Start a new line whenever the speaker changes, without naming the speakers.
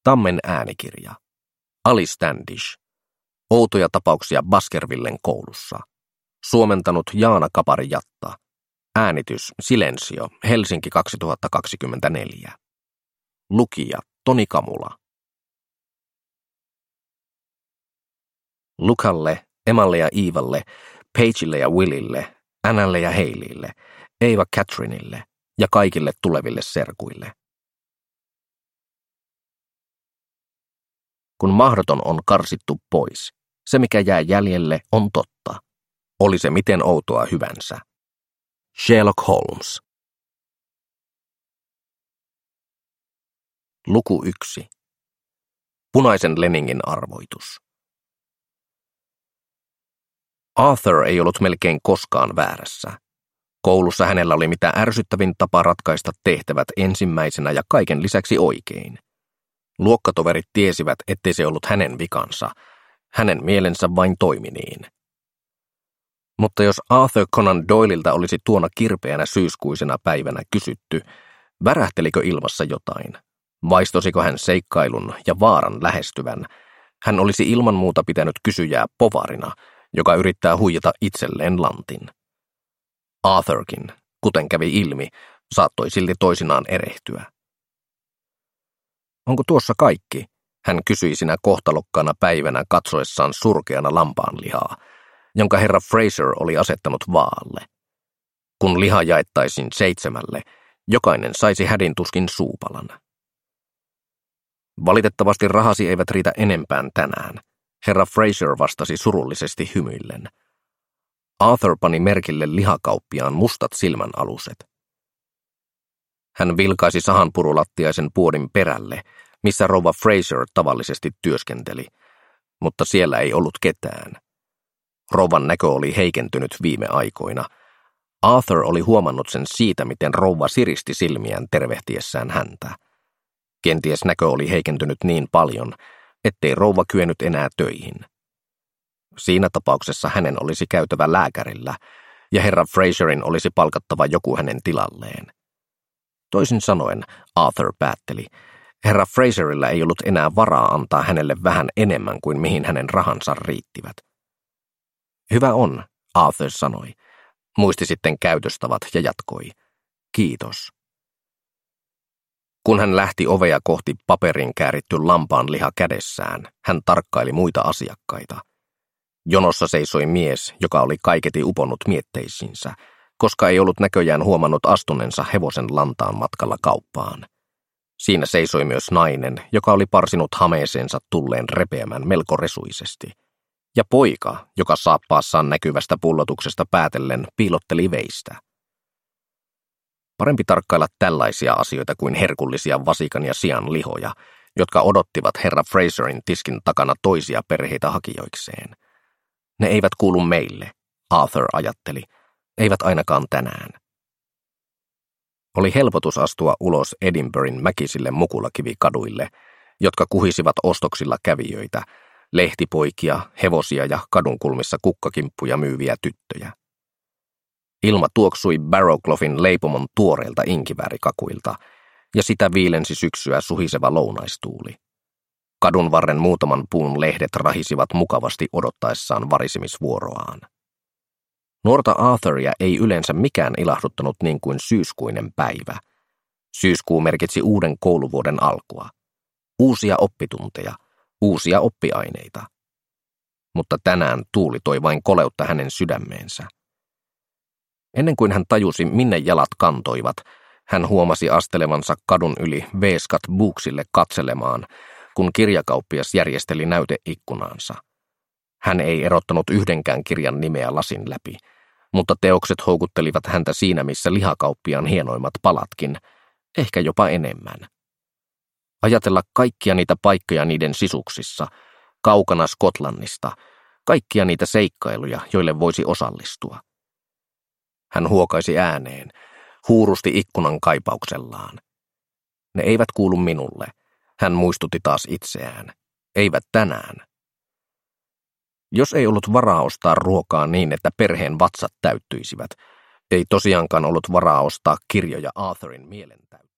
Tammen äänikirja. Ali Standish. Outoja tapauksia Baskervillen koulussa. Suomentanut Jaana Kapari-Jatta. Äänitys Silensio, Helsinki 2024. Lukija Toni Kamula. Lukalle, Emalle ja Iivalle, Pageille ja Willille, Annalle ja Haileylle, Eva Catherineille ja kaikille tuleville serkuille. Kun mahdoton on karsittu pois, se mikä jää jäljelle on totta. Oli se miten outoa hyvänsä. Sherlock Holmes. Luku 1. Punaisen leningin arvoitus. Arthur ei ollut melkein koskaan väärässä. Koulussa hänellä oli mitä ärsyttävin tapa ratkaista tehtävät ensimmäisenä ja kaiken lisäksi oikein. Luokkatoverit tiesivät, ettei se ollut hänen vikansa. Hänen mielensä vain toimi niin. Mutta jos Arthur Conan Doylelta olisi tuona kirpeänä syyskuisena päivänä kysytty, värähtelikö ilmassa jotain, vaistosiko hän seikkailun ja vaaran lähestyvän, hän olisi ilman muuta pitänyt kysyjää povarina, joka yrittää huijata itselleen lantin. Arthurkin, kuten kävi ilmi, saattoi silti toisinaan erehtyä. Onko tuossa kaikki? Hän kysyi sinä kohtalokkaana päivänä katsoessaan surkeana lampaanlihaa, jonka herra Fraser oli asettanut vaalle. Kun liha jaettaisiin 7, jokainen saisi hädintuskin suupalan. Valitettavasti rahasi eivät riitä enempään tänään, herra Fraser vastasi surullisesti hymyillen. Arthur pani merkille lihakauppiaan mustat silmänaluset. Hän vilkaisi sahanpurulattiaisen puodin perälle, missä rouva Fraser tavallisesti työskenteli, mutta siellä ei ollut ketään. Rouvan näkö oli heikentynyt viime aikoina. Arthur oli huomannut sen siitä, miten rouva siristi silmiään tervehtiessään häntä. Kenties näkö oli heikentynyt niin paljon, ettei rouva kyennyt enää töihin. Siinä tapauksessa hänen olisi käytävä lääkärillä, ja herra Fraserin olisi palkattava joku hänen tilalleen. Toisin sanoen, Arthur päätteli, herra Fraserilla ei ollut enää varaa antaa hänelle vähän enemmän kuin mihin hänen rahansa riittivät. Hyvä on, Arthur sanoi. Muisti sitten käytöstavat ja jatkoi. Kiitos. Kun hän lähti ovea kohti paperin kääritty lampaanliha kädessään, hän tarkkaili muita asiakkaita. Jonossa seisoi mies, joka oli kaiketi uponnut mietteisiinsä, koska ei ollut näköjään huomannut astuneensa hevosen lantaan matkalla kauppaan. Siinä seisoi myös nainen, joka oli parsinut hameeseensa tulleen repeämään melko resuisesti. Ja poika, joka saappaassaan näkyvästä pullotuksesta päätellen piilotteli veistä. Parempi tarkkailla tällaisia asioita kuin herkullisia vasikan ja sian lihoja, jotka odottivat herra Fraserin tiskin takana toisia perheitä hakijoikseen. Ne eivät kuulu meille, Arthur ajatteli, eivät ainakaan tänään. Oli helpotus astua ulos Edinburghin mäkisille mukulakivikaduille, jotka kuhisivat ostoksilla kävijöitä, lehtipoikia, hevosia ja kadunkulmissa kukkakimppuja myyviä tyttöjä. Ilma tuoksui Barrowcloughin leipomon tuoreilta inkiväärikakuilta, ja sitä viilensi syksyä suhiseva lounaistuuli. Kadun varren muutaman puun lehdet rahisivat mukavasti odottaessaan varisimisvuoroaan. Nuorta Arthuria ei yleensä mikään ilahduttanut niin kuin syyskuinen päivä. Syyskuu merkitsi uuden kouluvuoden alkua. Uusia oppitunteja, uusia oppiaineita. Mutta tänään tuuli toi vain koleutta hänen sydämeensä. Ennen kuin hän tajusi, minne jalat kantoivat, hän huomasi astelevansa kadun yli Veeskat Booksille katselemaan, kun kirjakauppias järjesteli näyteikkunaansa. Hän ei erottanut yhdenkään kirjan nimeä lasin läpi, mutta teokset houkuttelivat häntä siinä, missä lihakauppiaan hienoimmat palatkin, ehkä jopa enemmän. Ajatella kaikkia niitä paikkoja niiden sisuksissa, kaukana Skotlannista, kaikkia niitä seikkailuja, joille voisi osallistua. Hän huokaisi ääneen, huurusti ikkunan kaipauksellaan. Ne eivät kuulu minulle, hän muistutti taas itseään. Eivät tänään. Jos ei ollut varaa ostaa ruokaa niin, että perheen vatsat täyttyisivät, ei tosiaankaan ollut varaa ostaa kirjoja Arthurin mielentäyttämiseksi.